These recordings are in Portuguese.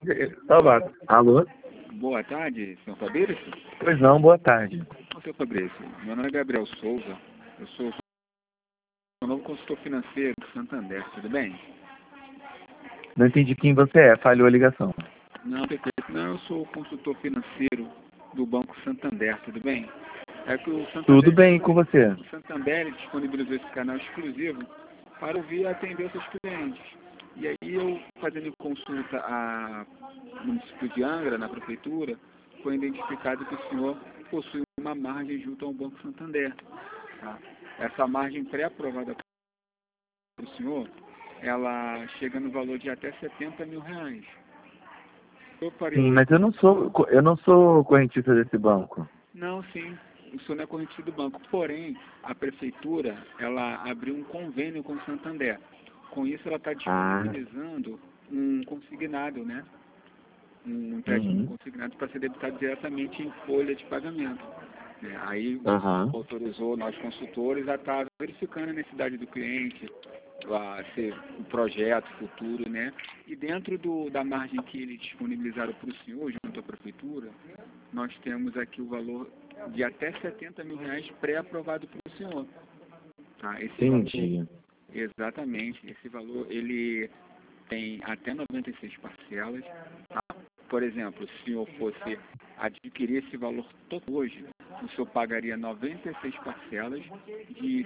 Salvador. Alô? Boa tarde, senhor Fabrício. Pois não, boa tarde. Senhor Fabrício, meu nome é Gabriel Souza, eu sou o novo consultor financeiro do Santander, tudo bem? Não entendi quem você é, falhou a ligação. Não, perfeito. Não, eu sou o consultor financeiro do Banco Santander, tudo bem? É que o Tudo Santander, bem com você? o Santander disponibilizou esse canal exclusivo para ouvir e atender os seus clientes. E aí eu, fazendo consulta no município de Angra, na prefeitura, foi identificado que o senhor possui uma margem junto ao Banco Santander. Tá? Essa margem pré-aprovada para o senhor, ela chega no valor de até R$ 70 mil. Eu parei. Sim, mas eu não sou correntista desse banco. Não, sim, o senhor não é correntista do banco. Porém, a prefeitura, ela abriu um convênio com o Santander. Com isso, ela está Ah, disponibilizando um consignado, né? Um empréstimo uhum, consignado para ser debitado diretamente em folha de pagamento. Né? Aí aham. autorizou nós consultores a estar verificando a necessidade do cliente, se o projeto futuro, né? E dentro da margem que eles disponibilizaram para o senhor, junto à prefeitura, nós temos aqui o valor de até R$ 70 mil pré-aprovado para o senhor. Tá? Esse valor, Entendi. exatamente, esse valor ele tem até 96 parcelas. Tá? Por exemplo, se o senhor fosse adquirir esse valor todo hoje, o senhor pagaria 96 parcelas de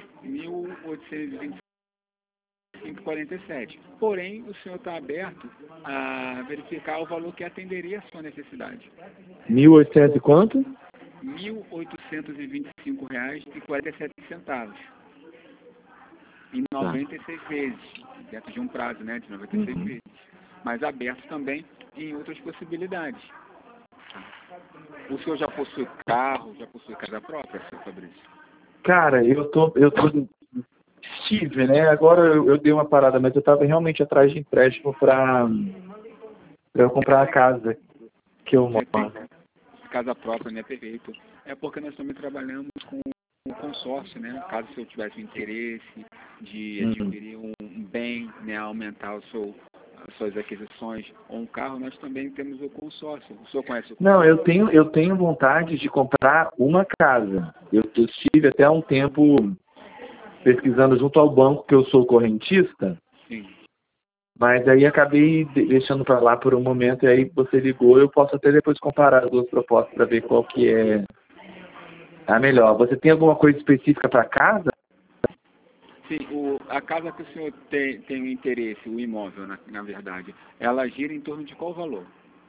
1.825,47. Porém, o senhor está aberto a verificar o valor que atenderia a sua necessidade. 1.800 e quanto? R$ 1.825,47. Em Tá. 96 vezes, dentro de um prazo, né, de 96 Uhum. vezes. Mas aberto também em outras possibilidades. O senhor já possui carro, já possui casa própria, seu Fabrício? Cara, estive, né? Agora eu dei uma parada, mas eu estava realmente atrás de empréstimo para eu comprar a casa que eu moro. Perfeito. Casa própria, né? Perfeito. É porque nós também trabalhamos com o consórcio, né? Caso o senhor tivesse o interesse de Uhum. adquirir um bem, né? Aumentar as suas aquisições ou um carro, nós também temos o consórcio. O senhor conhece o Não, consórcio? eu tenho vontade de comprar uma casa. Eu estive até há um tempo pesquisando junto ao banco que eu sou correntista, Sim. mas aí acabei deixando para lá por um momento e aí você ligou, eu posso até depois comparar as duas propostas para ver qual que é a melhor. Você tem alguma coisa específica para casa? Sim, a casa que o senhor tem o interesse, o imóvel, na verdade, ela gira em torno de qual valor?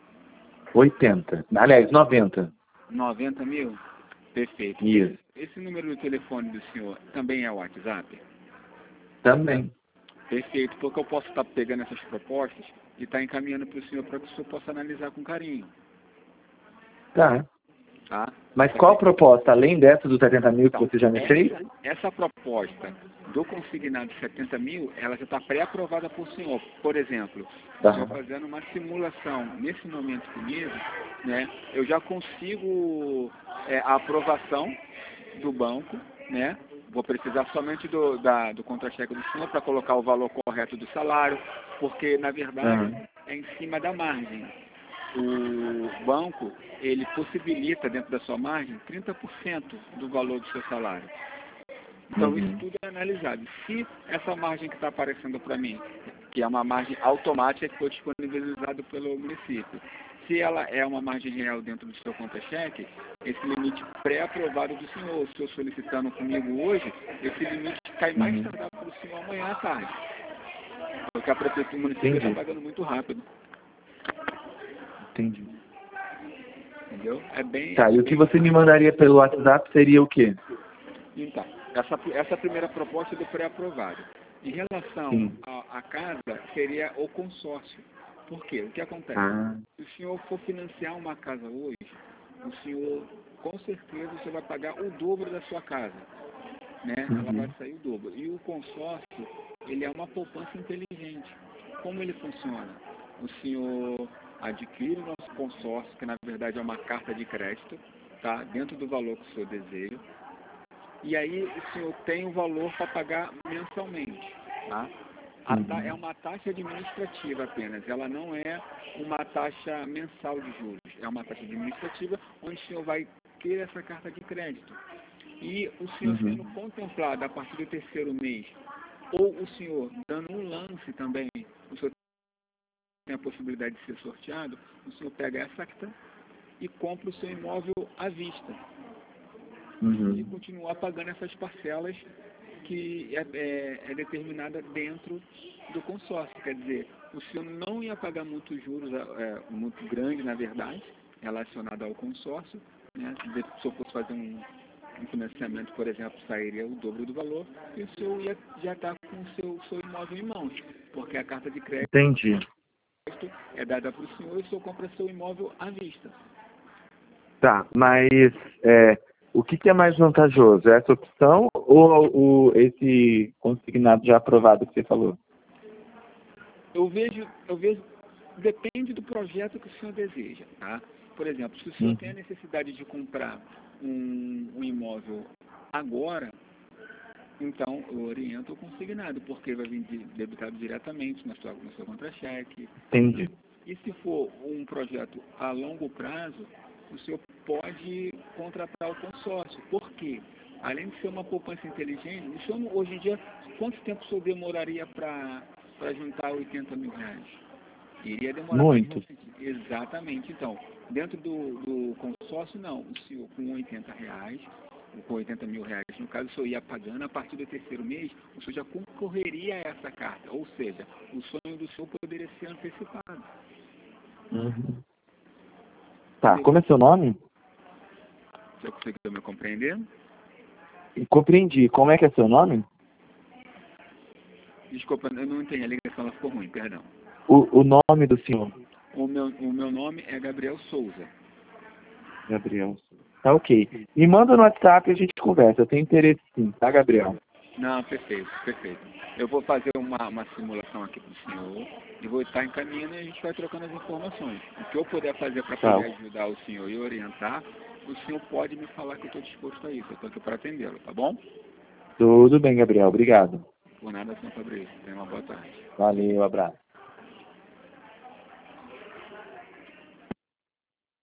80. Aliás, 90. 90 mil? Perfeito. Isso. Esse número do telefone do senhor também é o WhatsApp? Também. Perfeito, porque eu posso estar pegando essas propostas e estar encaminhando para o senhor para que o senhor possa analisar com carinho, Tá. tá? Mas Tá qual bem? proposta? Além dessa dos 70 mil que Então, você já me fez? essa proposta do consignado de 70 mil, ela já está pré-aprovada por senhor. Por exemplo, o senhor Tá. fazendo uma simulação nesse momento comigo, né, eu já consigo a aprovação do banco, né? Vou precisar somente do contra-cheque do senhor para colocar o valor correto do salário, porque, na verdade, Aham. é em cima da margem. O banco, ele possibilita dentro da sua margem 30% do valor do seu salário. Então isso Uhum. tudo é analisado. Se essa margem que está aparecendo para mim, que é uma margem automática que foi disponibilizada pelo município, se ela é uma margem real dentro do seu conta-cheque, esse limite pré-aprovado do senhor, o senhor solicitando comigo hoje, esse limite cai mais Uhum. tardar para o senhor amanhã à tarde. Porque a prefeitura do município está Entendi. pagando muito rápido, Entendi. entendeu? É bem, Tá, é e o que bem você me mandaria pelo WhatsApp seria o quê? Então, essa é a primeira proposta do pré-aprovado. Em relação Sim. à casa, seria o consórcio. Por quê? O que acontece? Ah. Se o senhor for financiar uma casa hoje, o senhor, com certeza, você vai pagar o dobro da sua casa. Né? Ela vai Uhum. sair o dobro. E o consórcio, ele é uma poupança inteligente. Como ele funciona? O senhor adquire o nosso consórcio, que na verdade é uma carta de crédito, tá? Dentro do valor que o senhor deseja. E aí o senhor tem o valor para pagar mensalmente, tá? É uma taxa administrativa apenas, ela não é uma taxa mensal de juros, é uma taxa administrativa onde o senhor vai ter essa carta de crédito. E o senhor sendo contemplado a partir do terceiro mês, ou o senhor dando um lance também, o senhor tem a possibilidade de ser sorteado, o senhor pega essa carta e compra o seu imóvel à vista. E continuar pagando essas parcelas que é determinada dentro do consórcio. Quer dizer, o senhor não ia pagar muitos juros, muito grande, na verdade, relacionado ao consórcio, né? Se eu fosse fazer um financiamento, por exemplo, sairia o dobro do valor, e o senhor ia já estar com o seu imóvel em mãos, porque a carta de crédito é dada para o senhor e o senhor compra seu imóvel à vista. Tá, mas o que é mais vantajoso? Essa opção ou esse consignado já aprovado que você falou? Eu vejo, depende do projeto que o senhor deseja, tá? Por exemplo, se o senhor tem a necessidade de comprar um imóvel agora, então eu oriento o consignado, porque vai vir debitado diretamente no seu contra-cheque. Entendi. E se for um projeto a longo prazo, o senhor pode contratar o consórcio. Por quê? Além de ser uma poupança inteligente, o senhor, hoje em dia, quanto tempo o senhor demoraria para juntar 80 mil reais? Iria demorar muito. Exatamente. Então, dentro do consórcio, não. O senhor com 80 reais, com 80 mil reais, no caso, o senhor ia pagando, a partir do terceiro mês, o senhor já concorreria a essa carta. Ou seja, o sonho do senhor poderia ser antecipado. Tá, como é seu nome? Você conseguiu me compreender? Compreendi. Como é que é seu nome? Desculpa, eu não entendi, a ligação ela ficou ruim, perdão. O nome do senhor? O meu nome é Gabriel Souza. Gabriel. Tá, ok. Me manda no WhatsApp e a gente conversa. Eu tenho interesse sim, tá, Gabriel? Não, perfeito, perfeito. Eu vou fazer uma simulação aqui para o senhor e vou estar encaminhando e a gente vai trocando as informações. O que eu puder fazer para poder ajudar o senhor e orientar, o senhor pode me falar que eu estou disposto a isso. Eu estou aqui para atendê-lo, tá bom? Tudo bem, Gabriel. Obrigado. Por nada, senhor Fabrício. Tenha uma boa tarde. Valeu, abraço.